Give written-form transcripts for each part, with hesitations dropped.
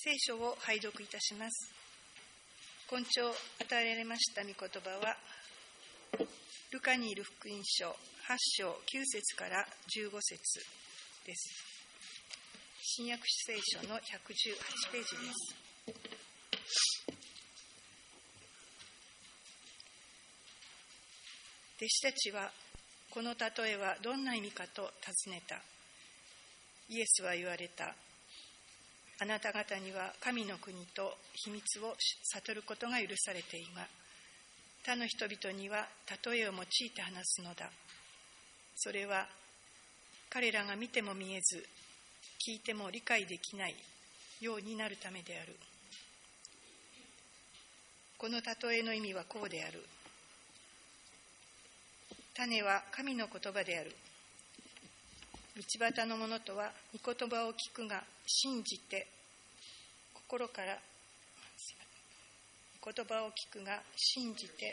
聖書を拝読いたします。今朝与えられました御言葉は、ルカにいる福音書8章9節から15節です。新約聖書の118ページです。弟子たちは、この例えはどんな意味かと尋ねた。イエスは言われた。あなた方には神の国と秘密を悟ることが許されているが、他の人々には例えを用いて話すのだ。それは彼らが見ても見えず、聞いても理解できないようになるためである。この例えの意味はこうである。種は神の言葉である。道端の者とは御言葉を聞くが信じて、心から御言葉を聞くが信じて、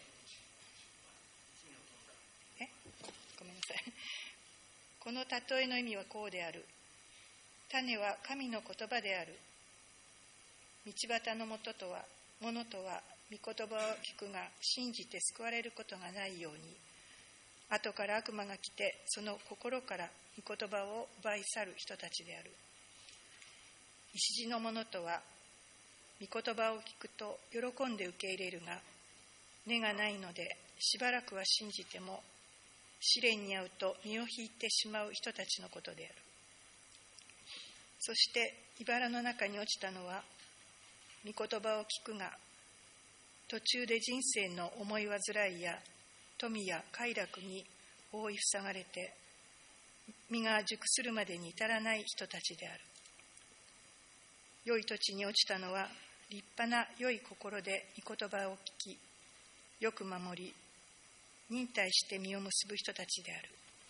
ごめんなさい。この例えの意味はこうである。種は神の言葉である。道端の者とは御言葉を聞くが信じて救われることがないように、後から悪魔が来てその心から御言葉を奪い去る人たちである。石地の者とは御言葉を聞くと喜んで受け入れるが、根がないのでしばらくは信じても試練に遭うと身を引いてしまう人たちのことである。そして茨の中に落ちたのは、御言葉を聞くが途中で人生の思い煩いや富や快楽に覆い塞がれて実が熟するまでに至らない人たちである。良い土地に落ちたのは、立派な良い心で御言葉を聞き、よく守り、忍耐して実を結ぶ人たちである。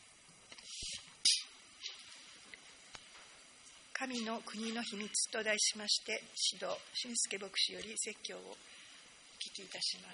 神の国の秘密と題しまして、指導俊介牧師より説教をお聞きいたします。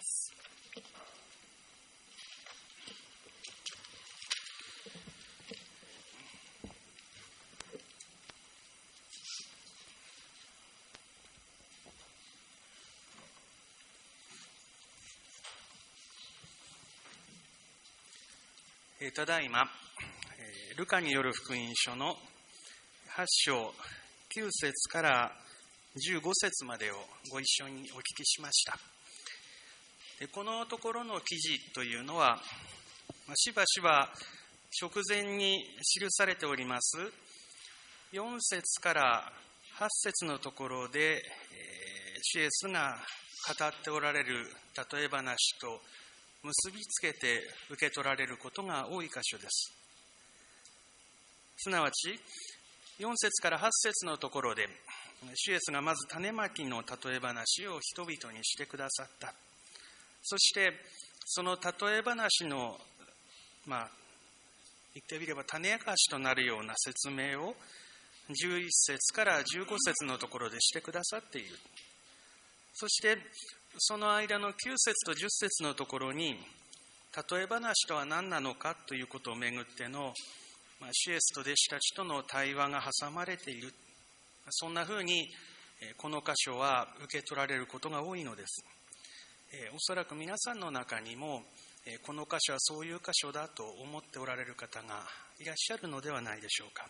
ただいま、ルカによる福音書の8章9節から15節までをご一緒にお聞きしました。このところの記事というのは、しばしば直前に記されております4節から8節のところで、主イエスが語っておられる例え話と結びつけて受け取られることが多い箇所です。すなわち4節から8節のところで、主イエスがまず種まきの例え話を人々にしてくださった。そしてその例え話の言ってみれば種明かしとなるような説明を11節から15節のところでしてくださっている。そしてその間の9節と10節のところに、例え話とは何なのかということをめぐっての、主イエスと弟子たちとの対話が挟まれている。そんなふうにこの箇所は受け取られることが多いのです。おそらく皆さんの中にもこの箇所はそういう箇所だと思っておられる方がいらっしゃるのではないでしょうか。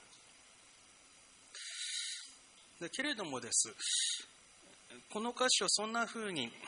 けれどもです、この箇所そんなふうに、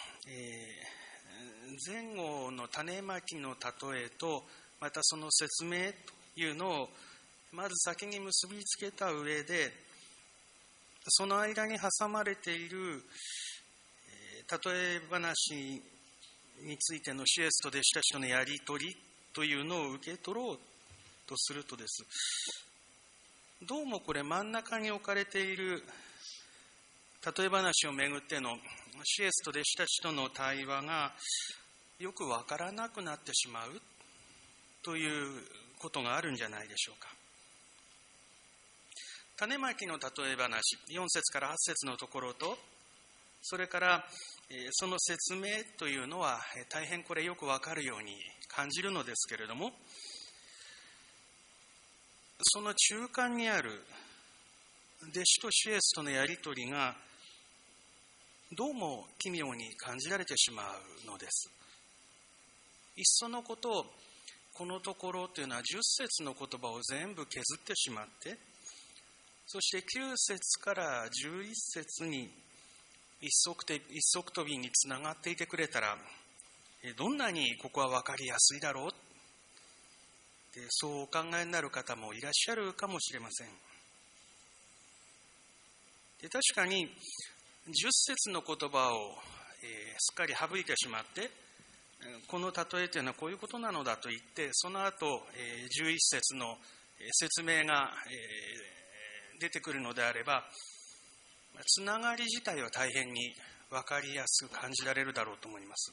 前後の種まきの例えとまたその説明というのをまず先に結びつけた上で、その間に挟まれている例え話についての主イエスと弟子たちとのやり取りというのを受け取ろうとするとです、どうもこれ真ん中に置かれている例え話をめぐっての主イエスと弟子たちとの対話がよくわからなくなってしまうということがあるんじゃないでしょうか。種まきの例え話、4節から8節のところと、それからその説明というのは大変これよくわかるように感じるのですけれども、その中間にある弟子と主イエスとのやり取りがどうも奇妙に感じられてしまうのです。いっそのこと、このところというのは10節の言葉を全部削ってしまって、そして9節から11節に一足飛びにつながっていてくれたら、どんなにここは分かりやすいだろうってそうお考えになる方もいらっしゃるかもしれません。で、確かに10節の言葉を、すっかり省いてしまって、この例えというのはこういうことなのだと言って、その後、11節の説明が、出てくるのであれば、つながり自体は大変に分かりやすく感じられるだろうと思います。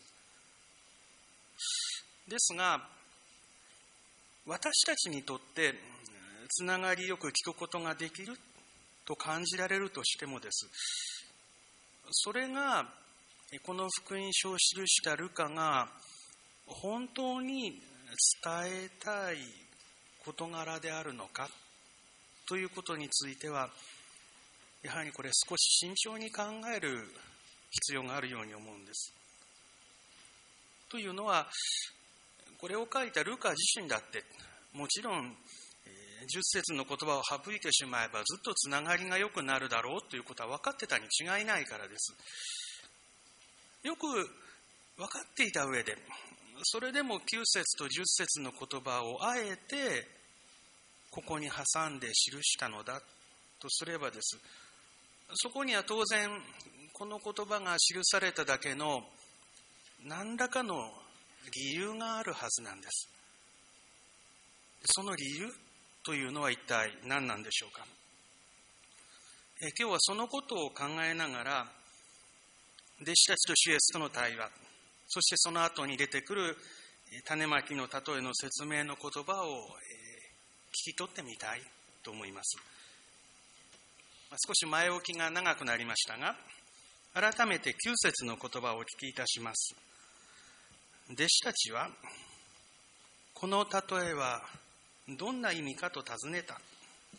ですが、私たちにとってつながりよく聞くことができると感じられるとしてもです。それがこの福音書を記したルカが本当に伝えたい事柄であるのかということについては、やはりこれ少し慎重に考える必要があるように思うんです。というのは、これを書いたルカ自身だって、もちろん10節の言葉を省いてしまえばずっとつながりが良くなるだろうということは分かってたに違いないからです。よく分かっていた上で、それでも9節と10節の言葉をあえてここに挟んで記したのだとすればです。そこには当然この言葉が記されただけの何らかの理由があるはずなんです。その理由というのは一体何なんでしょうか。今日はそのことを考えながら、弟子たちと主イエスとの対話、そしてその後に出てくる種まきの例えの説明の言葉を聞き取ってみたいと思います。少し前置きが長くなりましたが、改めて9節の言葉をお聞きいたします。弟子たちは、この例えはどんな意味かと尋ねた。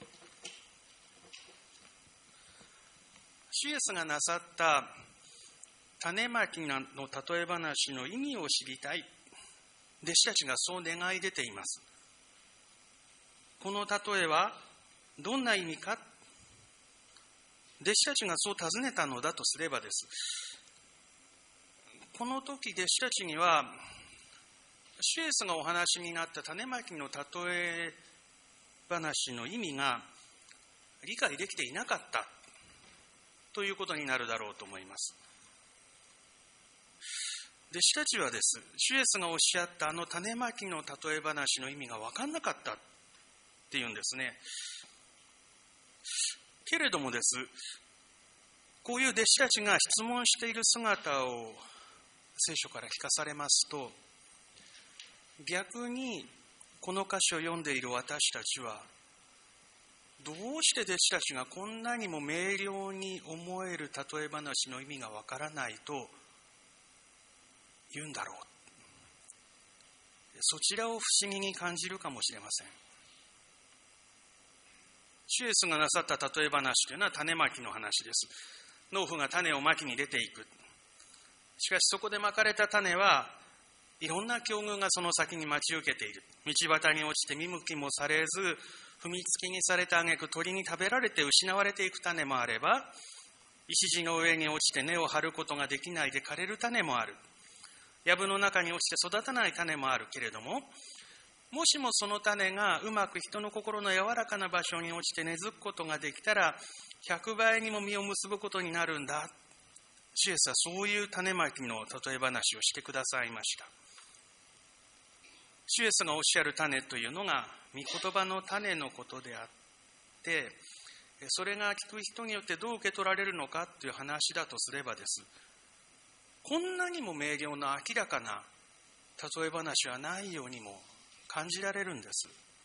主イエスがなさった種まきの例え話の意味を知りたい。弟子たちがそう願い出ています。この例えはどんな意味か。弟子たちがそう尋ねたのだとすればです。この時弟子たちには、主イエスがお話になった種まきの例え話の意味が理解できていなかったということになるだろうと思います。弟子たちはです、主イエスがおっしゃったあの種まきの例え話の意味が分かんなかったっていうんですね。けれどもです、こういう弟子たちが質問している姿を聖書から聞かされますと、逆にこの箇所を読んでいる私たちは、どうして弟子たちがこんなにも明瞭に思える例え話の意味がわからないと言うんだろう。そちらを不思議に感じるかもしれません。主イエスがなさった例え話というのは種まきの話です。農夫が種をまきに出ていく。しかしそこでまかれた種はいろんな境遇がその先に待ち受けている。道端に落ちて見向きもされず、踏みつきにされた挙句鳥に食べられて失われていく種もあれば、石地の上に落ちて根を張ることができないで枯れる種もある。藪の中に落ちて育たない種もあるけれども、もしもその種がうまく人の心の柔らかな場所に落ちて根付くことができたら、100倍にも実を結ぶことになるんだ。主イエスはそういう種まきの例え話をしてくださいました。主イエスがおっしゃる種というのが御言葉の種のことであって、それが聞く人によってどう受け取られるのかという話だとすればです、こんなにも明瞭な明らかな例え話はないようにも感じられるんです。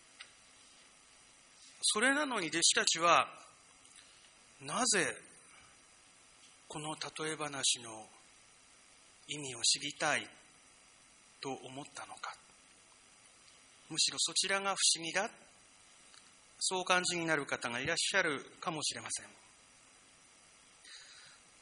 それなのに弟子たちは、なぜこの例え話の意味を知りたいと思ったのか。むしろそちらが不思議だ、そう感じになる方がいらっしゃるかもしれません。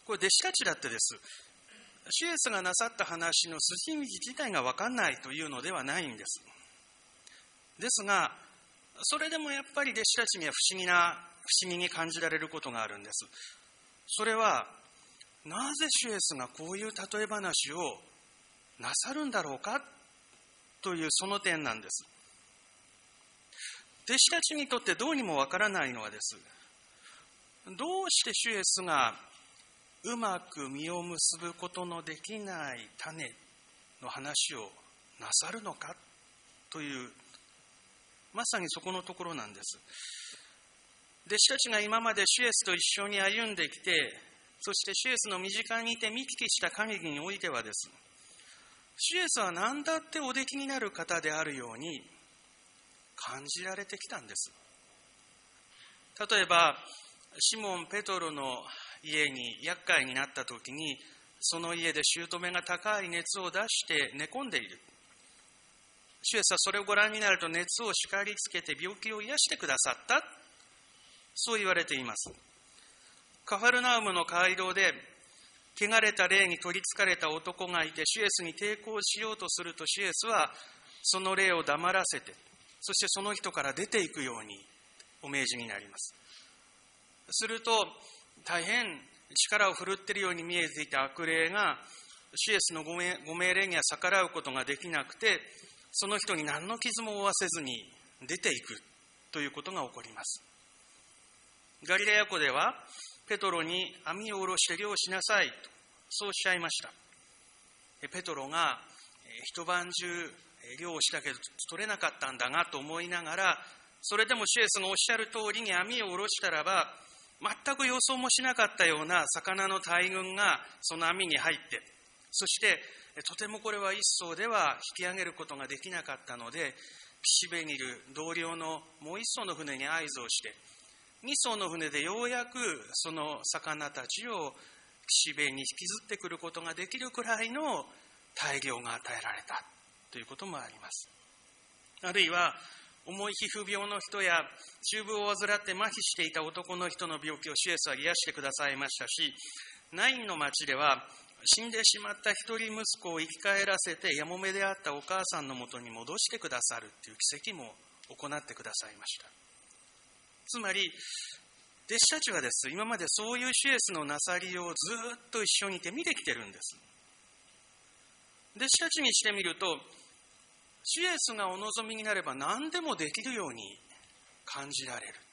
これ弟子たちだってです。主イエスがなさった話の筋道自体が分かんないというのではないんです。ですが、それでもやっぱり弟子たちには不思議に感じられることがあるんです。それは、なぜ主イエスがこういう例え話をなさるんだろうかというその点なんです。弟子たちにとってどうにもわからないのはです。どうして主イエスがうまく実を結ぶことのできない種の話をなさるのかという、まさにそこのところなんです。弟子たちが今まで主イエスと一緒に歩んできて、そして主イエスの身近にいて見聞きした限りにおいてはです。主イエスは何だっておできになる方であるように感じられてきたんです。例えば、シモン・ペトロの家に厄介になった時に、その家で姑が高い熱を出して寝込んでいる。主イエスはそれをご覧になると熱を叱りつけて病気を癒してくださった。そう言われています。カファルナウムの街道で汚れた霊に取りつかれた男がいて、主イエスに抵抗しようとすると、主イエスはその霊を黙らせて、そしてその人から出ていくようにお命じになります。すると、大変力を振るっているように見えていた悪霊が、主イエスのご命令には逆らうことができなくて、その人に何の傷も負わせずに出ていくということが起こります。ガリラヤ湖では、ペトロに網を下ろして漁しなさいと、そうおっしゃいました。ペトロが一晩中漁をしたけど取れなかったんだがと思いながら、それでも主イエスがおっしゃる通りに網を下ろしたらば、全く予想もしなかったような魚の大群がその網に入って、そしてとてもこれは一艘では引き上げることができなかったので、岸辺にいる同僚のもう一艘の船に合図をして、二艘の船でようやくその魚たちを岸辺に引きずってくることができるくらいの大漁が与えられたということもあります。あるいは重い皮膚病の人や中風を患って麻痺していた男の人の病気を主イエスは癒してくださいましたし、ナインの町では死んでしまった一人息子を生き返らせてやもめであったお母さんのもとに戻してくださるという奇跡も行ってくださいました。つまり、弟子たちはです、今までそういう主イエスのなさりをずっと一緒にいて見てきてるんです。弟子たちにしてみると、主イエスがお望みになれば何でもできるように感じられる。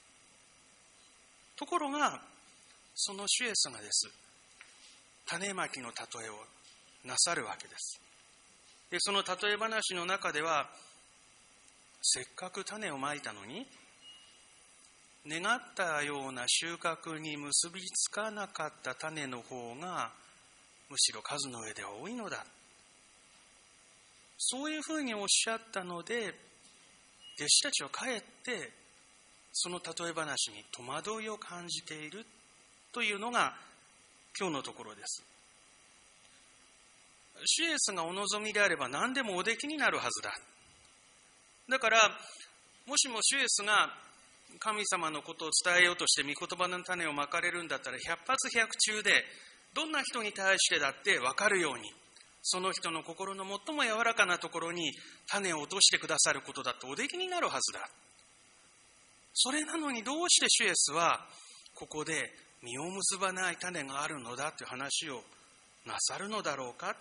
ところが、その主イエスがです、種まきの例えをなさるわけです。で、その例え話の中では、せっかく種をまいたのに、願ったような収穫に結びつかなかった種の方がむしろ数の上では多いのだ、そういうふうにおっしゃったので、弟子たちはかえってその例え話に戸惑いを感じているというのが今日のところです。主イエスがお望みであれば何でもおできになるはずだ。だからもしも主イエスが神様のことを伝えようとして御言葉の種をまかれるんだったら、百発百中でどんな人に対してだって分かるように、その人の心の最も柔らかなところに種を落としてくださることだっておできになるはずだ。それなのにどうして主イエスはここで実を結ばない種があるのだという話をなさるのだろうか。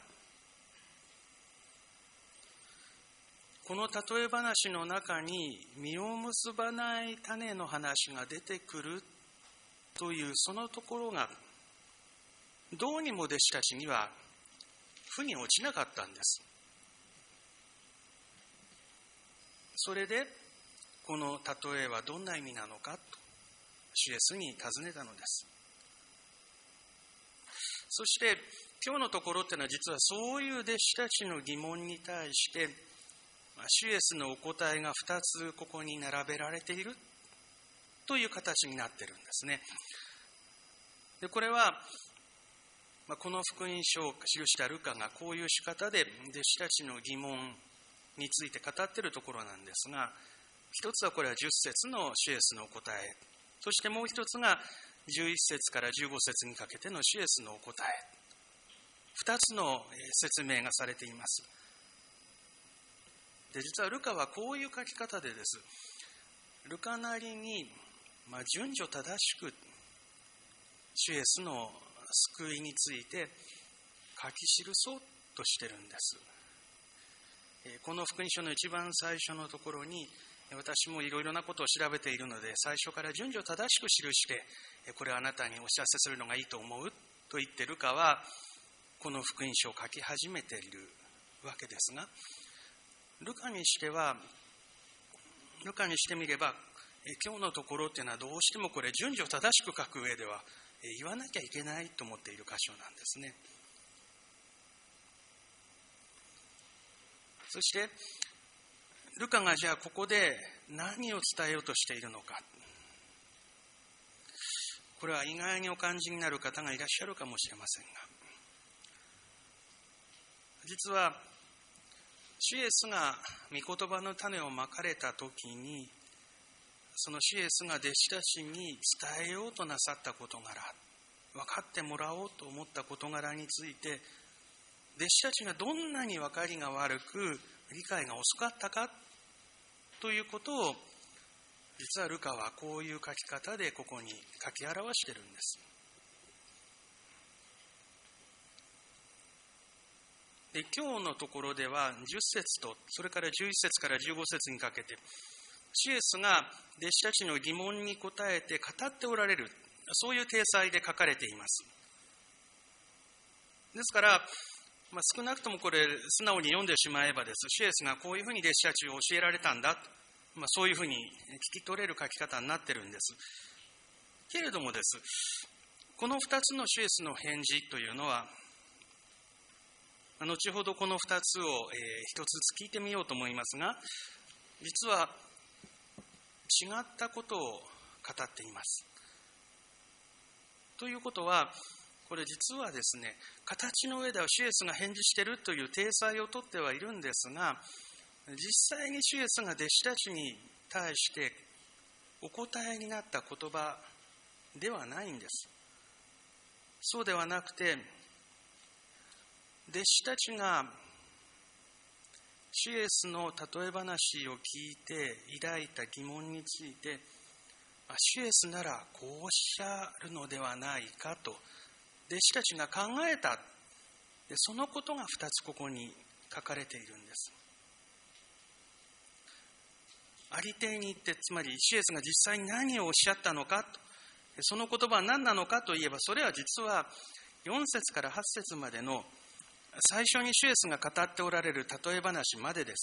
この例え話の中に実を結ばない種の話が出てくるというそのところがどうにも弟子たちには腑に落ちなかったんです。それでこの例えはどんな意味なのかと主イエスに尋ねたのです。そして今日のところっていうのは実はそういう弟子たちの疑問に対して主イエスのお答えが2つここに並べられているという形になっているんですね。で、これはこの福音書を記したルカがこういう仕方で弟子たちの疑問について語っているところなんですが、一つはこれは10節の主イエスのお答え、 そしてもう一つが11節から15節にかけての主イエスのお答え。2つの説明がされています。で、実はルカはこういう書き方でです。ルカなりに、順序正しく主イエスの救いについて書き記そうとしてるんです。この福音書の一番最初のところに、私もいろいろなことを調べているので、最初から順序正しく記して、これはあなたにお知らせするのがいいと思うと言ってルカは、この福音書を書き始めているわけですが、ルカにしてみれば、今日のところっていうのはどうしてもこれ順序正しく書く上では言わなきゃいけないと思っている箇所なんですね。そしてルカがじゃあここで何を伝えようとしているのか、これは意外にお感じになる方がいらっしゃるかもしれませんが、実は主イエスが御言葉の種をまかれた時に、その主イエスが弟子たちに伝えようとなさった事柄、分かってもらおうと思った事柄について、弟子たちがどんなに分かりが悪く理解が遅かったかということを、実はルカはこういう書き方でここに書き表しているんです。で、今日のところでは10節とそれから11節から15節にかけて、主イエスが弟子たちの疑問に答えて語っておられる、そういう体裁で書かれています。ですから、少なくともこれ素直に読んでしまえばです、主イエスがこういうふうに弟子たちを教えられたんだ、そういうふうに聞き取れる書き方になってるんです。けれどもです、この2つの主イエスの返事というのは、後ほどこの2つを一つずつ聞いてみようと思いますが、実は違ったことを語っています。ということは、これ実はですね、形の上では主イエスが返事しているという体裁をとってはいるんですが、実際に主イエスが弟子たちに対してお答えになった言葉ではないんです。そうではなくて、弟子たちが主イエスの例え話を聞いて抱いた疑問について、主イエスならこうおっしゃるのではないかと弟子たちが考えた。で、そのことが2つここに書かれているんです。ありていに言って、つまり主イエスが実際に何をおっしゃったのかと、その言葉は何なのかといえば、それは実は4節から8節までの最初に主イエスが語っておられる例え話までです。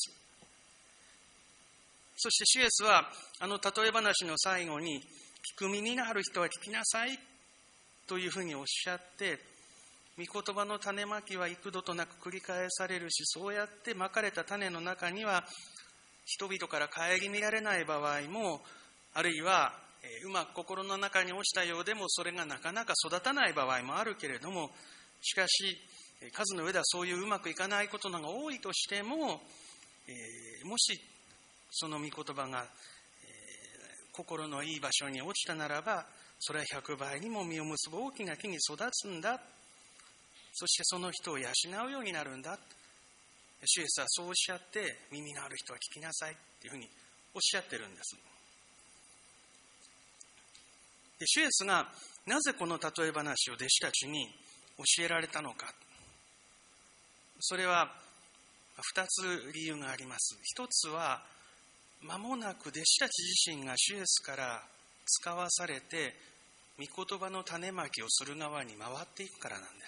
そして主イエスはあの例え話の最後に、聞く耳がある人は聞きなさいというふうにおっしゃって、御言葉の種まきは幾度となく繰り返されるし、そうやってまかれた種の中には人々から顧みられない場合も、あるいはうまく心の中に落ちたようでもそれがなかなか育たない場合もあるけれども、しかし数の上ではそういううまくいかないことのが多いとしても、もしその御言葉が心のいい場所に落ちたならば、それは100倍にも実を結ぶ大きな木に育つんだ。そしてその人を養うようになるんだ。主イエスはそうおっしゃって、耳のある人は聞きなさいというふうにおっしゃってるんです。で、主イエスがなぜこの例え話を弟子たちに教えられたのか。それは2つ理由があります。一つは、間もなく弟子たち自身が主イエスから使わされて、御言葉の種まきをする側に回っていくからなんです。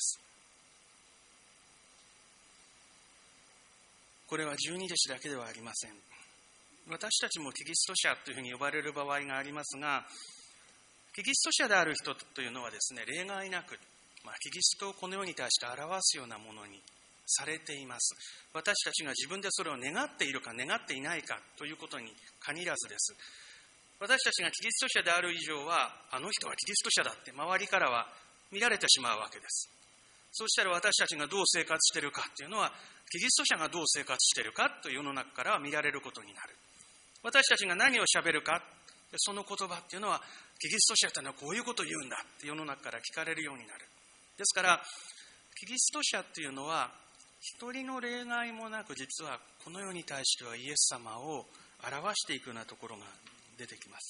これは十二弟子だけではありません。私たちもキリスト者というふうに呼ばれる場合がありますが、キリスト者である人というのはですね、例外なく、キリストをこの世に対して表すようなものにされています。私たちが自分でそれを願っているか願っていないかということに限らずです。私たちがキリスト者である以上は、あの人はキリスト者だって周りからは見られてしまうわけです。そうしたら私たちがどう生活しているかというのは、キリスト者がどう生活しているかという世の中からは見られることになる。私たちが何をしゃべるか、 その言葉っていうのは、キリスト者というのはこういうことを言うんだって世の中から聞かれるようになる。ですから、キリスト者っていうのは、一人の例外もなく、実はこの世に対してはイエス様を表していくようなところが出てきます。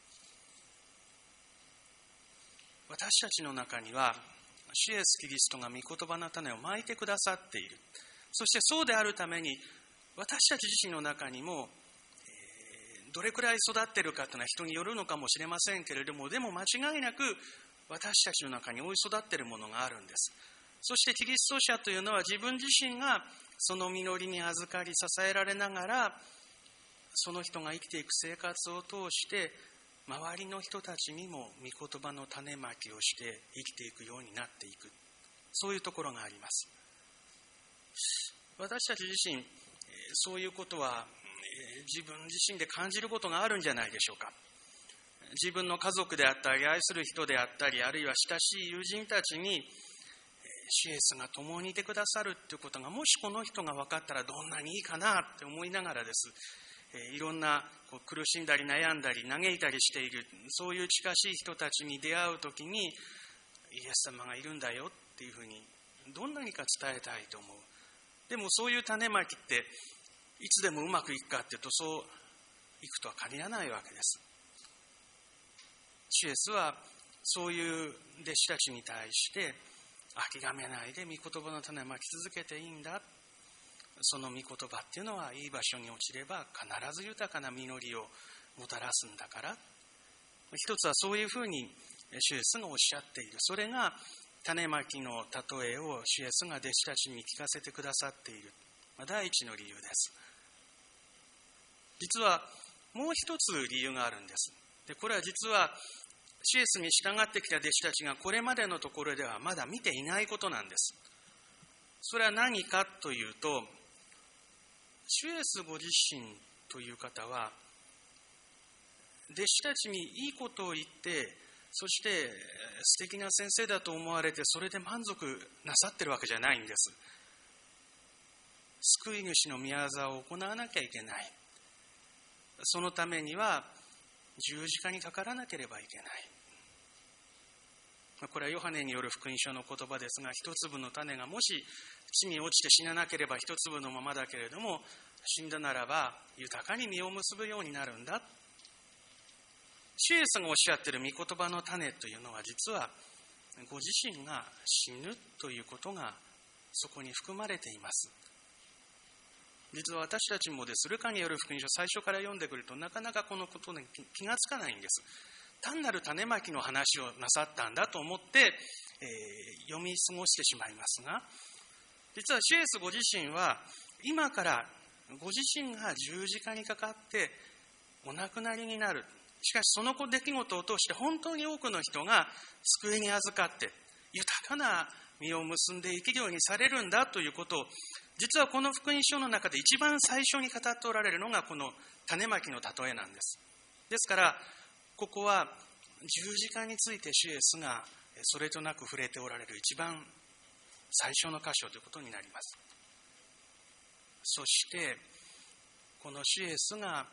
私たちの中には、主イエスキリストが御言葉の種をまいてくださっている。そしてそうであるために、私たち自身の中にも、どれくらい育っているかというのは人によるのかもしれませんけれども、でも間違いなく私たちの中に追い育っているものがあるんです。そしてキリスト者というのは自分自身がその実りに預かり支えられながら、その人が生きていく生活を通して周りの人たちにも御言葉の種まきをして生きていくようになっていく、そういうところがあります。私たち自身そういうことは自分自身で感じることがあるんじゃないでしょうか。自分の家族であったり愛する人であったり、あるいは親しい友人たちに主イエスが共にいてくださるということが、もしこの人が分かったらどんなにいいかなって思いながらです、いろんな苦しんだり悩んだり嘆いたりしている、そういう近しい人たちに出会うときに、イエス様がいるんだよっていうふうにどんなにか伝えたいと思う。でもそういう種まきっていつでもうまくいくかっていうと、そういくとは限らないわけです。主イエスはそういう弟子たちに対して諦めないで御言葉の種をまき続けていいんだ、その御言葉っていうのはいい場所に落ちれば必ず豊かな実りをもたらすんだから、一つはそういうふうに主イエスがおっしゃっている。それが種まきの例えを主イエスが弟子たちに聞かせてくださっている第一の理由です。実はもう一つ理由があるんです。で、これは実は主イエスに従ってきた弟子たちがこれまでのところではまだ見ていないことなんです。それは何かというと、主イエスご自身という方は弟子たちにいいことを言って、そして素敵な先生だと思われてそれで満足なさってるわけじゃないんです。救い主の御業を行わなきゃいけない。そのためには十字架にかからなければいけない。これはヨハネによる福音書の言葉ですが、一粒の種がもし地に落ちて死ななければ一粒のままだけれども、死んだならば豊かに実を結ぶようになるんだ。主イエスがおっしゃっている御言葉の種というのは、実はご自身が死ぬということがそこに含まれています。実は私たちもです、ルカによる福音書最初から読んでくるとなかなかこのことに気がつかないんです。単なる種まきの話をなさったんだと思って、読み過ごしてしまいますが、実は主イエスご自身は今からご自身が十字架にかかってお亡くなりになる。しかしその出来事を通して本当に多くの人が救いに預かって豊かな実を結んで生きるようにされるんだということを、実はこの福音書の中で一番最初に語っておられるのがこの種まきの例えなんです。ですからここは十字架について主イエスがそれとなく触れておられる一番最初の箇所ということになります。そしてこの主イエスが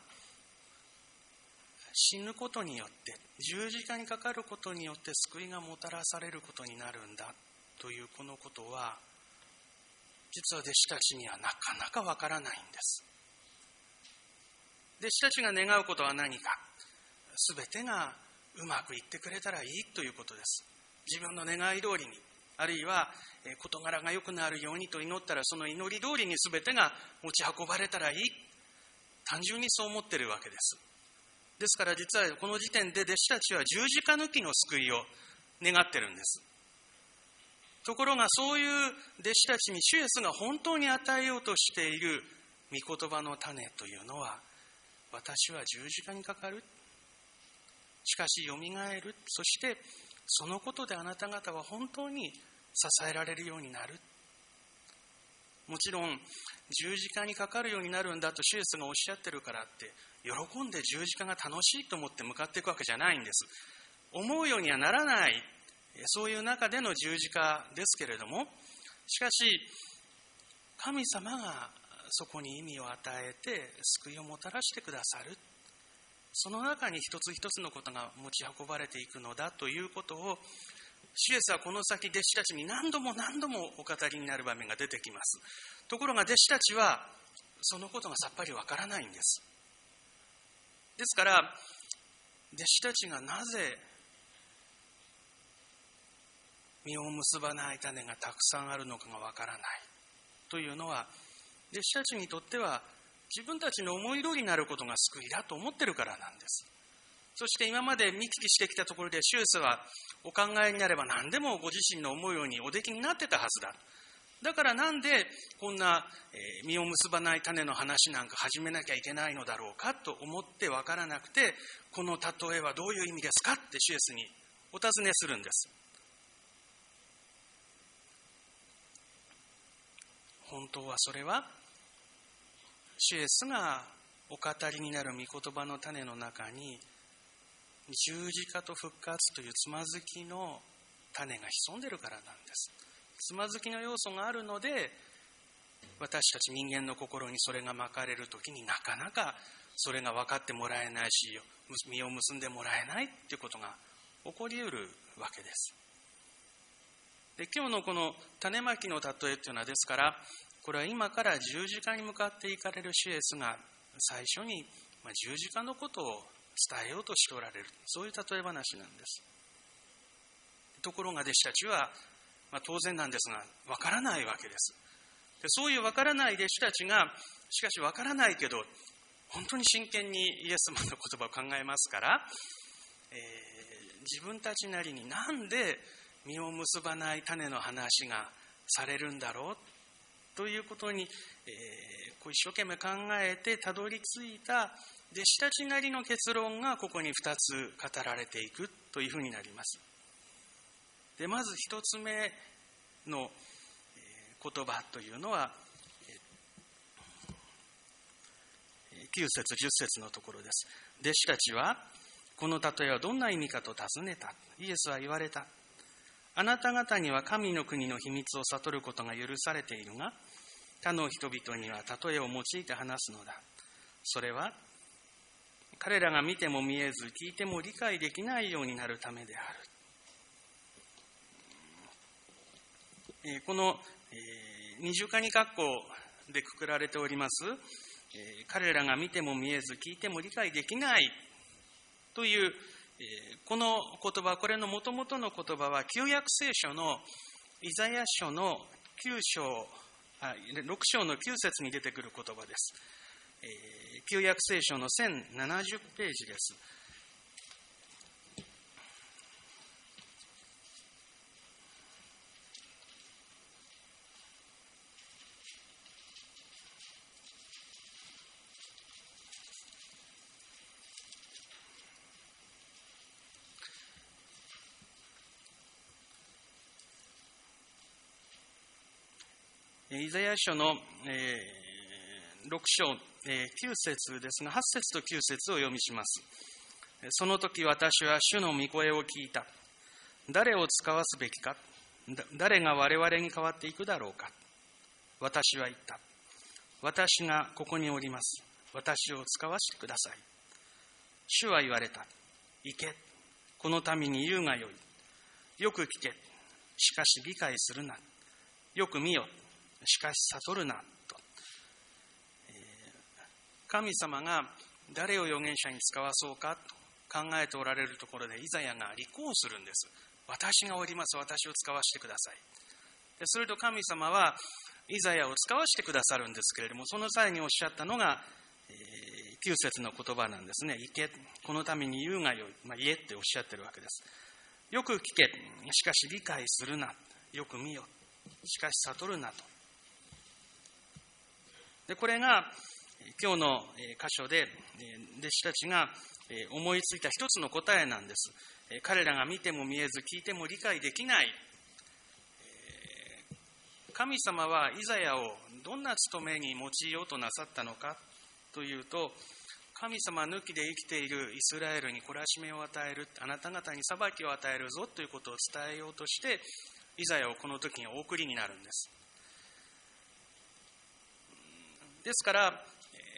死ぬことによって十字架にかかることによって救いがもたらされることになるんだというこのことは、実は弟子たちにはなかなかわからないんです。弟子たちが願うことは何か、すべてがうまくいってくれたらいいということです。自分の願い通りに、あるいは事柄が良くなるようにと祈ったら、その祈り通りにすべてが持ち運ばれたらいい、単純にそう思っているわけです。ですから実はこの時点で弟子たちは十字架抜きの救いを願っているんです。ところがそういう弟子たちに主イエスが本当に与えようとしている御言葉の種というのは、私は十字架にかかる、しかしよみがえる、そしてそのことであなた方は本当に支えられるようになる。もちろん十字架にかかるようになるんだと主イエスがおっしゃってるからって喜んで十字架が楽しいと思って向かっていくわけじゃないんです。思うようにはならない、そういう中での十字架ですけれども、しかし神様がそこに意味を与えて救いをもたらしてくださる。 その中に一つ一つのことが持ち運ばれていくのだということを、主イエスはこの先弟子たちに何度も何度もお語りになる場面が出てきます。ところが弟子たちはそのことがさっぱりわからないんです。ですから弟子たちがなぜ実を結ばない種がたくさんあるのかがわからないというのは、弟子たちにとっては自分たちの思い通りになることが救いだと思ってるからなんです。そして今まで見聞きしてきたところで、主イエスはお考えになれば何でもご自身の思うようにおできになってたはずだ。だからなんでこんな実を結ばない種の話なんか始めなきゃいけないのだろうかと思って分からなくて、この例えはどういう意味ですかって主イエスにお尋ねするんです。本当はそれは主イエスがお語りになる御言葉の種の中に十字架と復活というつまずきの種が潜んでるからなんです。つまずきの要素があるので、私たち人間の心にそれが巻かれるときになかなかそれが分かってもらえないし、実を結んでもらえないということが起こりうるわけです。で、今日のこの種まきの例えというのは、ですからこれは今から十字架に向かっていかれる主イエスが最初に十字架のことを伝えようとしておられる、そういう例え話なんです。ところが弟子たちは、当然なんですがわからないわけです。で、そういうわからない弟子たちが、しかしわからないけど本当に真剣にイエス様の言葉を考えますから、自分たちなりになんで実を結ばない種の話がされるんだろうということに、こう一生懸命考えてたどり着いた弟子たちなりの結論がここに2つ語られていくというふうになります。で、まず1つ目の言葉というのは9節10節のところです。弟子たちはこの例えはどんな意味かと尋ねた。イエスは言われた。あなた方には神の国の秘密を悟ることが許されているが、他の人々には例えを用いて話すのだ。それは彼らが見ても見えず聞いても理解できないようになるためである。この二重仮括弧でくくられております彼らが見ても見えず聞いても理解できないというこの言葉、これの元々の言葉は旧約聖書のイザヤ書の6章の9節に出てくる言葉です。旧約聖書の1070ページです。イザヤ書の、6章、9節ですが、8節と9節を読みします。その時私は主の御声を聞いた。誰を使わすべきか、誰が我々に代わっていくだろうか。私は言った。私がここにおります。私を使わせてください。主は言われた。行け。この民に言うがよい。よく聞け。しかし理解するな。よく見よ。しかし悟るなと。神様が誰を預言者に使わそうかと考えておられるところで、イザヤが立候補するんです。私がおります。私を使わせてください。で、それと神様はイザヤを使わせてくださるんですけれども、その際におっしゃったのが、9節の言葉なんですね。行け、この民に言うがよい。言えっておっしゃってるわけです。よく聞け、しかし理解するな。よく見よ、しかし悟るなと。で、これが今日の箇所で弟子たちが思いついた一つの答えなんです。彼らが見ても見えず聞いても理解できない。神様はイザヤをどんな務めに用いようとなさったのかというと、神様抜きで生きているイスラエルに懲らしめを与える、あなた方に裁きを与えるぞということを伝えようとして、イザヤをこの時にお送りになるんです。ですから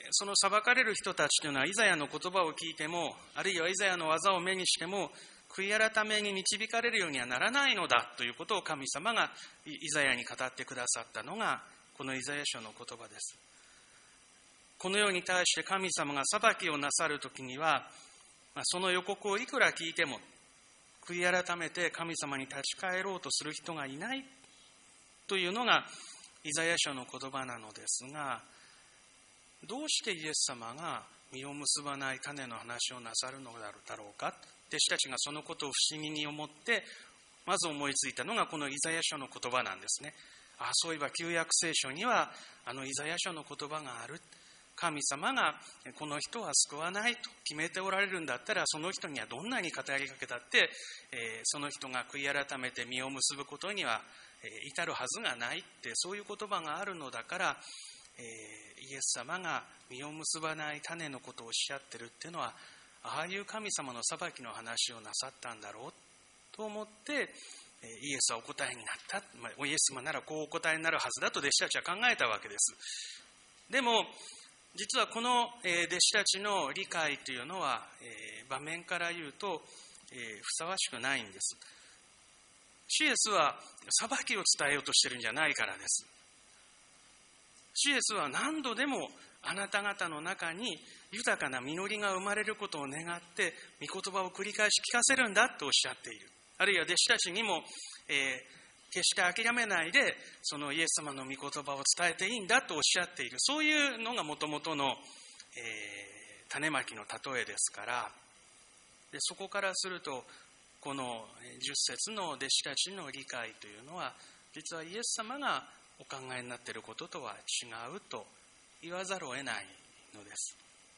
その裁かれる人たちというのはイザヤの言葉を聞いても、あるいはイザヤの技を目にしても、悔い改めに導かれるようにはならないのだということを神様がイザヤに語ってくださったのがこのイザヤ書の言葉です。このように対して神様が裁きをなさるときには、その予告をいくら聞いても悔い改めて神様に立ち返ろうとする人がいないというのがイザヤ書の言葉なのですが、どうしてイエス様が実を結ばない種の話をなさるのだろうか。弟子たちがそのことを不思議に思ってまず思いついたのがこのイザヤ書の言葉なんですね。そういえば旧約聖書にはイザヤ書の言葉がある。神様がこの人は救わないと決めておられるんだったら、その人にはどんなに語りかけたって、その人が悔い改めて実を結ぶことには至るはずがないって、そういう言葉があるのだから、イエス様が実を結ばない種のことをおっしゃってるっていうのは、ああいう神様の裁きの話をなさったんだろうと思って、イエスはお答えになった。イエス様ならこうお答えになるはずだと弟子たちは考えたわけです。でも実はこの弟子たちの理解というのは場面から言うとふさわしくないんです。主イエスは裁きを伝えようとしてるんじゃないからです。主イエスは何度でもあなた方の中に豊かな実りが生まれることを願って御言葉を繰り返し聞かせるんだとおっしゃっている。あるいは弟子たちにも、決して諦めないでそのイエス様の御言葉を伝えていいんだとおっしゃっている。そういうのがもともとの、種まきの例えですから、でそこからするとこの10節の弟子たちの理解というのは実はイエス様がお考えになっていることとは違うと言わざるを得ないのです。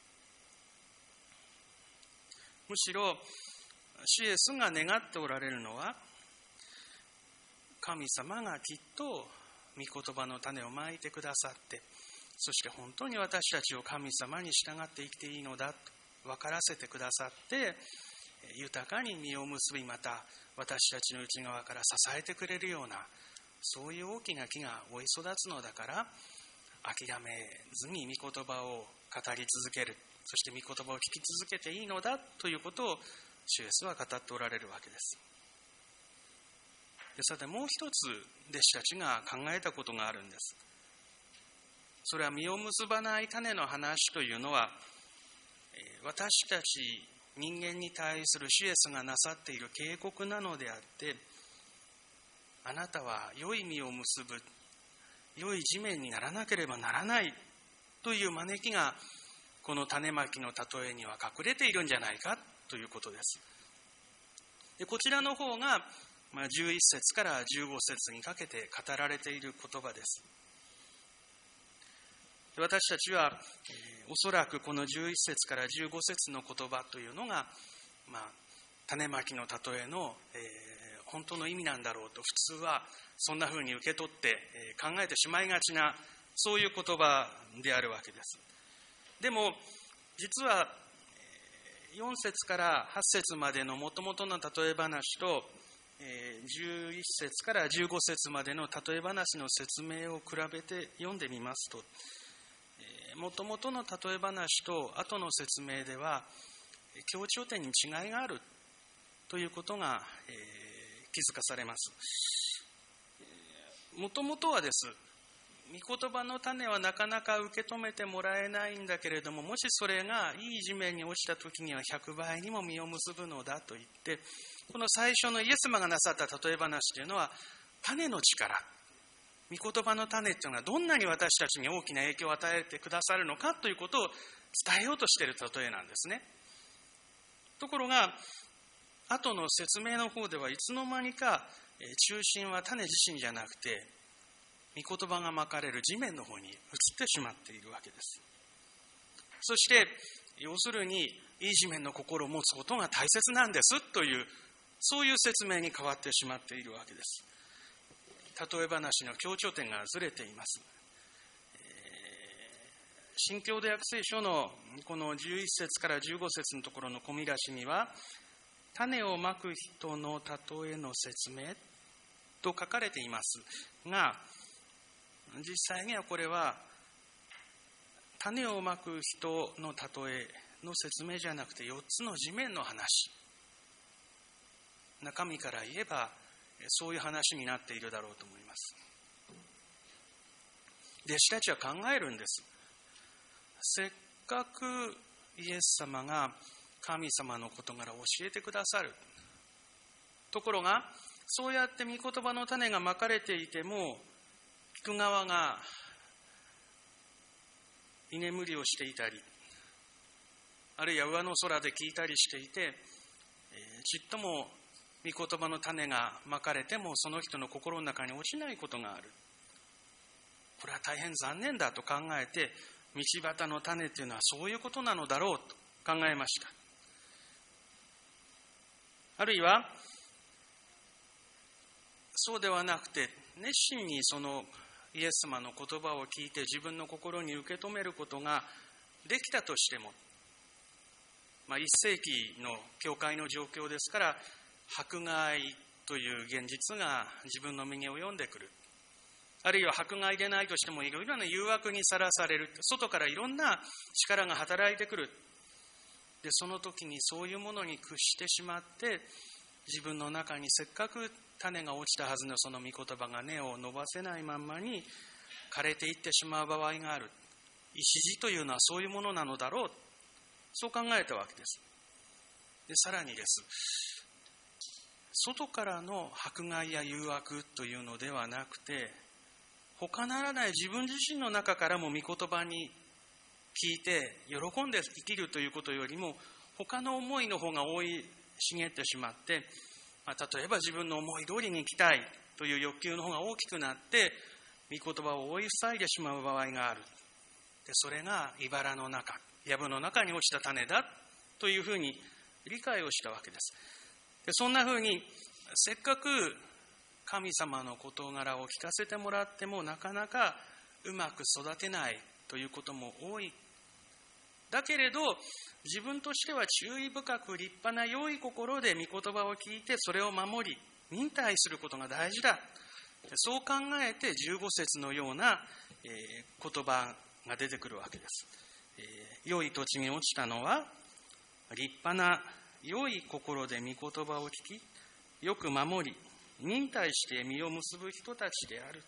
むしろ主イエスが願っておられるのは、神様がきっと御言葉の種をまいてくださって、そして本当に私たちを神様に従って生きていいのだと分からせてくださって、豊かに実を結び、また私たちの内側から支えてくれるような、そういう大きな木が追い育つのだから、諦めずに御言葉を語り続ける、そして御言葉を聞き続けていいのだということを主イエスは語っておられるわけです。でさてもう一つ弟子たちが考えたことがあるんです。それは実を結ばない種の話というのは、私たち人間に対する主イエスがなさっている警告なのであって、あなたは良い実を結ぶ、良い地面にならなければならないという招きがこの種まきの例えには隠れているんじゃないかということです。でこちらの方が11節から15節にかけて語られている言葉です。私たちは、おそらくこの11節から15節の言葉というのが、種まきの例えの、本当の意味なんだろうと普通はそんな風に受け取って考えてしまいがちな、そういう言葉であるわけです。でも実は4節から8節までの元々の例え話と11節から15節までの例え話の説明を比べて読んでみますと、元々の例え話と後の説明では強調点に違いがあるということが、気づかされます。もともとはです、御言葉の種はなかなか受け止めてもらえないんだけれども、もしそれがいい地面に落ちた時には100倍にも実を結ぶのだと言って、この最初のイエス様がなさった例え話というのは種の力、御言葉の種というのはどんなに私たちに大きな影響を与えてくださるのかということを伝えようとしている例えなんですね。ところが後の説明の方ではいつの間にか中心は種自身じゃなくて御言葉がまかれる地面の方に移ってしまっているわけです。そして要するにいい地面の心を持つことが大切なんですという、そういう説明に変わってしまっているわけです。例え話の強調点がずれています。新共同訳聖書のこの11節から15節のところの込み出しには、種をまく人の例えの説明と書かれていますが、実際にはこれは種をまく人の例えの説明じゃなくて4つの地面の話。中身から言えばそういう話になっているだろうと思います。弟子たちは考えるんです。せっかくイエス様が神様の事柄を教えてくださる。ところが、そうやって御言葉の種がまかれていても、聞く側が居眠りをしていたり、あるいは上の空で聞いたりしていて、ちっとも御言葉の種がまかれてもその人の心の中に落ちないことがある。これは大変残念だと考えて、道端の種というのはそういうことなのだろうと考えました。あるいはそうではなくて、熱心にそのイエス様の言葉を聞いて自分の心に受け止めることができたとしても、1世紀の教会の状況ですから、迫害という現実が自分の身に及んでくる。あるいは迫害でないとしてもいろいろな誘惑にさらされる。外からいろんな力が働いてくる。で、その時にそういうものに屈してしまって、自分の中にせっかく種が落ちたはずのその御言葉が根を伸ばせないまんまに枯れていってしまう場合がある。石地というのはそういうものなのだろう。そう考えたわけです。で、さらにです。外からの迫害や誘惑というのではなくて、他ならない自分自身の中からも御言葉に聞いて喜んで生きるということよりも、他の思いの方が生い茂ってしまって、例えば自分の思い通りに生きたいという欲求の方が大きくなって、御言葉を追い塞いでしまう場合がある。で、それが茨の中、藪の中に落ちた種だというふうに理解をしたわけです。で、そんなふうにせっかく神様の事柄を聞かせてもらってもなかなかうまく育てないということも多い。だけれど自分としては注意深く立派な良い心で御言葉を聞いてそれを守り忍耐することが大事だ。そう考えて15節のような言葉が出てくるわけです。良い土地に落ちたのは立派な良い心で御言葉を聞きよく守り忍耐して実を結ぶ人たちである。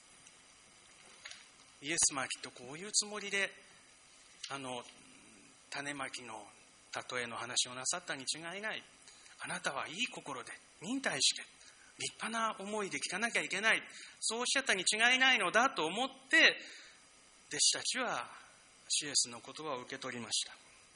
イエス様はきっとこういうつもりで種まきの例えの話をなさったに違いない。あなたはいい心で忍耐して立派な思いで聞かなきゃいけない、そうおっしゃったに違いないのだと思って弟子たちは主イエスの言葉を受け取りました。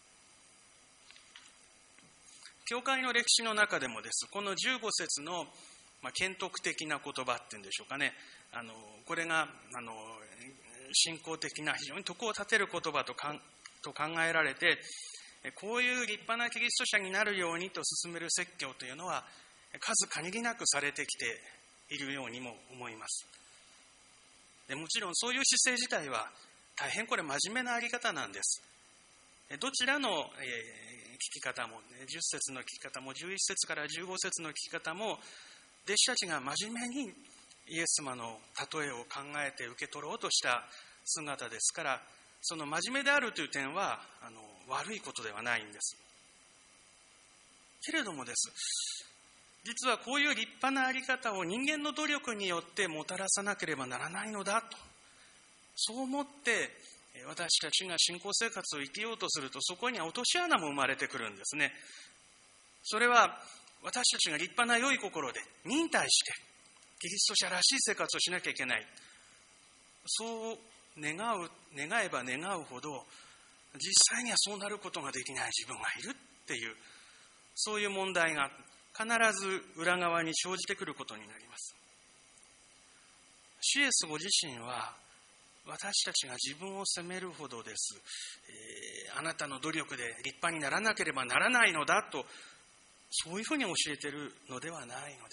教会の歴史の中でもです、この15節の剣徳的な言葉っていうんでしょうかね、これが信仰的な非常に徳を立てる言葉と考えられて、こういう立派なキリスト者になるようにと進める説教というのは数限りなくされてきているようにも思います。でもちろんそういう姿勢自体は大変これ真面目なあり方なんです。どちらの聞き方も、10節の聞き方も11節から15節の聞き方も弟子たちが真面目にイエス様の例えを考えて受け取ろうとした姿ですから、その真面目であるという点は悪いことではないんです。けれどもです、実はこういう立派なあり方を人間の努力によってもたらさなければならないのだと、そう思って私たちが信仰生活を生きようとすると、そこには落とし穴も生まれてくるんですね。それは私たちが立派な良い心で忍耐してキリスト者らしい生活をしなきゃいけない、そう願えば願うほど実際にはそうなることができない自分がいるっていう、そういう問題が必ず裏側に生じてくることになります。主イエスご自身は私たちが自分を責めるほどです、あなたの努力で立派にならなければならないのだと、そういうふうに教えているのではないのです。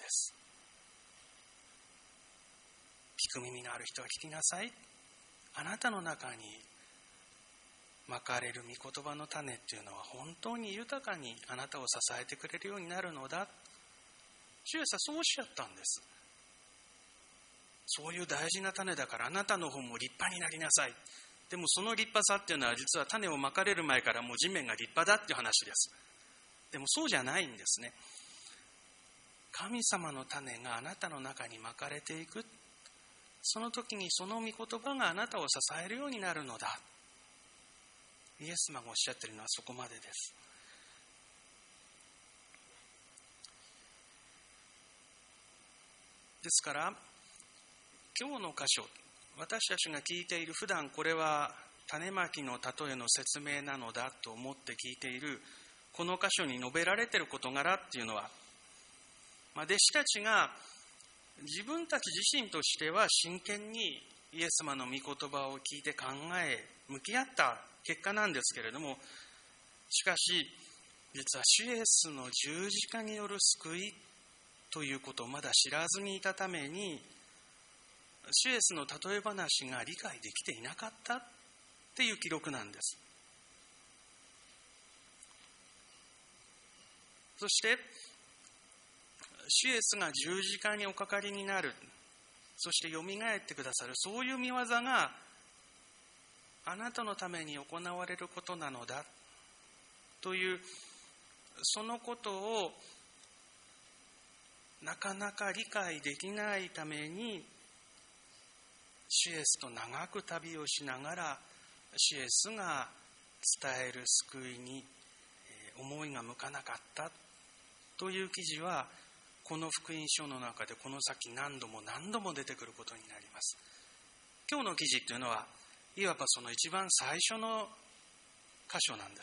聞く耳のある人は聞きなさい。あなたの中にまかれる御言葉の種っていうのは本当に豊かにあなたを支えてくれるようになるのだ。主イエスはそうおっしゃったんです。そういう大事な種だからあなたの方も立派になりなさい。 でもその立派さっていうのは実は種をまかれる前からもう地面が立派だっていう話です。でもそうじゃないんですね。神様の種があなたの中にまかれていく。その時にその御言葉があなたを支えるようになるのだ。イエス様がおっしゃっているのはそこまでです。ですから今日の箇所、私たちが聞いている、普段これは種まきの例えの説明なのだと思って聞いているこの箇所に述べられている事柄っていうのは、弟子たちが自分たち自身としては真剣にイエス様の御言葉を聞いて考え向き合った結果なんですけれども、しかし実は主イエスの十字架による救いということをまだ知らずにいたために、主イエスの例え話が理解できていなかったっていう記録なんです。そして主イエスが十字架におかかりになる、そしてよみがえってくださる、そういう御業があなたのために行われることなのだという、そのことをなかなか理解できないために、主イエスと長く旅をしながら主イエスが伝える救いに思いが向かなかったという記事は、この福音書の中でこの先何度も出てくることになります。今日の記事というのは、いわばその一番最初の箇所なんです。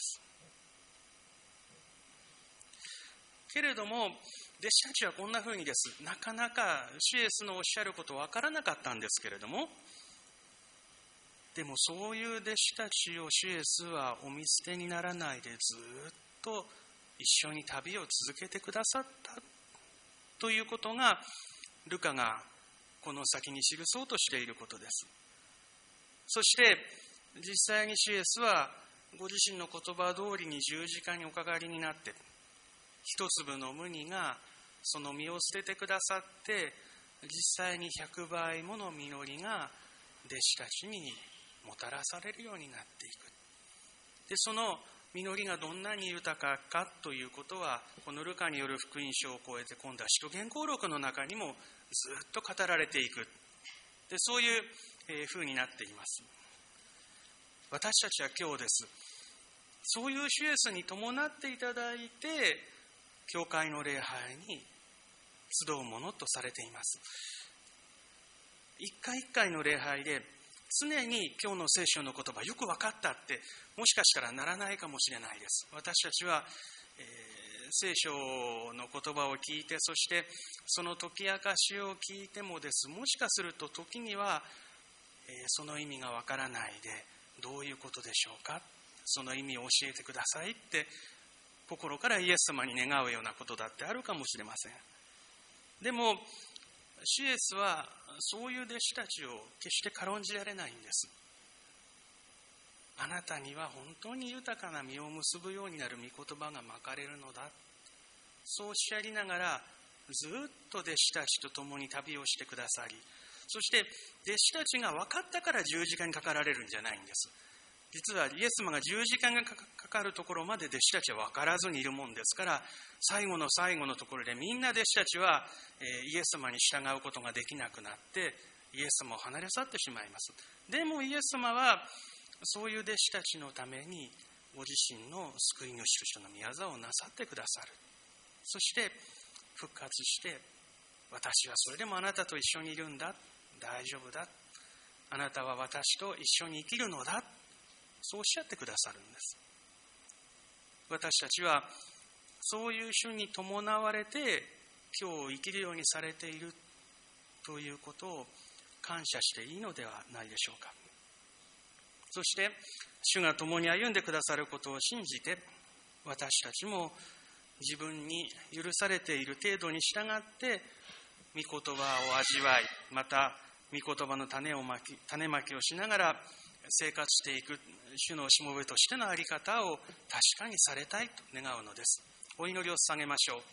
けれども、弟子たちはこんなふうにです。なかなか主イエスのおっしゃることわからなかったんですけれども、でもそういう弟子たちを主イエスはお見捨てにならないでずっと一緒に旅を続けてくださったということが、ルカがこの先に記そうとしていることです。そして実際に主イエスはご自身の言葉通りに十字架におかかりになって、一粒の麦がその実を捨ててくださって、実際に100倍もの実りが弟子たちにもたらされるようになっていく。で、その実りがどんなに豊かかということは、このルカによる福音書を超えて、今度は使徒言行録の中にもずっと語られていく。で、そういう風になっています。私たちは今日です。そういう主イエスに伴っていただいて、教会の礼拝に集うものとされています。一回一回の礼拝で常に今日の聖書の言葉よく分かったってもしかしたらならないかもしれないです。私たちは、聖書の言葉を聞いて、そしてその解き明かしを聞いてもです、もしかすると時には、その意味が分からないで、どういうことでしょうか、その意味を教えてくださいって心からイエス様に願うようなことだってあるかもしれません。でも主イエスはそういう弟子たちを決して軽んじられないんです。あなたには本当に豊かな実を結ぶようになる御言葉がまかれるのだ、そうおっしゃりながらずっと弟子たちと共に旅をしてくださり、そして弟子たちが分かったから十字架にかかられるんじゃないんです。実はイエス様が十字架がかかるところまで弟子たちは分からずにいるもんですから、最後の最後のところでみんな弟子たちはイエス様に従うことができなくなってイエス様を離れ去ってしまいます。でもイエス様はそういう弟子たちのためにご自身の救い主としての御業をなさってくださる。そして復活して、私はそれでもあなたと一緒にいるんだ、大丈夫だ、あなたは私と一緒に生きるのだ、そうおっしゃってくださるんです。私たちはそういう主に伴われて今日を生きるようにされているということを感謝していいのではないでしょうか。そして主が共に歩んでくださることを信じて、私たちも自分に許されている程度に従って御言葉を味わい、また御言葉の種まきをしながら生活していく主のしもべとしての在り方を確かにされたいと願うのです。お祈りを捧げましょう。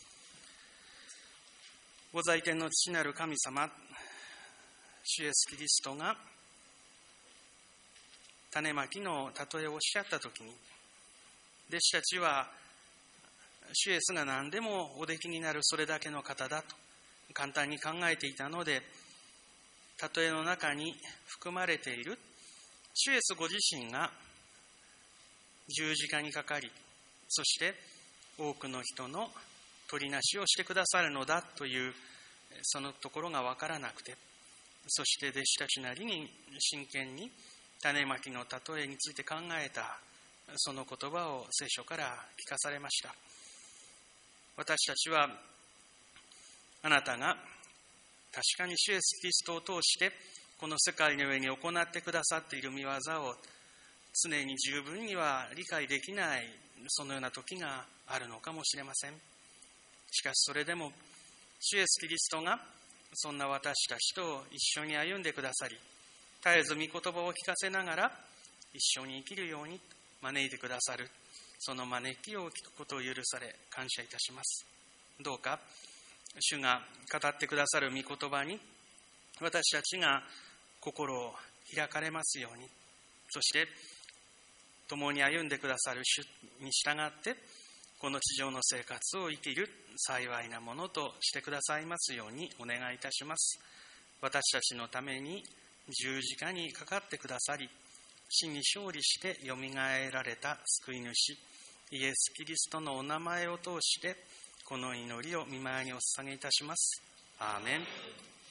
ご在天の父なる神様、主イエスキリストが種まきの例えをおっしゃったときに、弟子たちは主イエスが何でもおできになるそれだけの方だと簡単に考えていたので、例えの中に含まれている主イエスご自身が十字架にかかり、そして多くの人の取りなしをしてくださるのだというそのところが分からなくて、そして弟子たちなりに真剣に種まきの例えについて考えたその言葉を聖書から聞かされました。私たちはあなたが確かに主イエスキリストを通してこの世界の上に行ってくださっている御業を常に十分には理解できないそのような時があるのかもしれません。しかしそれでも主イエスキリストがそんな私たちと一緒に歩んでくださり、絶えず御言葉を聞かせながら一緒に生きるように招いてくださる、その招きを聞くことを許され感謝いたします。どうか主が語ってくださる御言葉に私たちが心を開かれますように、そして共に歩んでくださる主に従ってこの地上の生活を生きる幸いなものとしてくださいますようにお願いいたします。私たちのために十字架にかかってくださり、死に勝利してよみがえられた救い主イエス・キリストのお名前を通してこの祈りを御前にお捧げいたします。アーメン。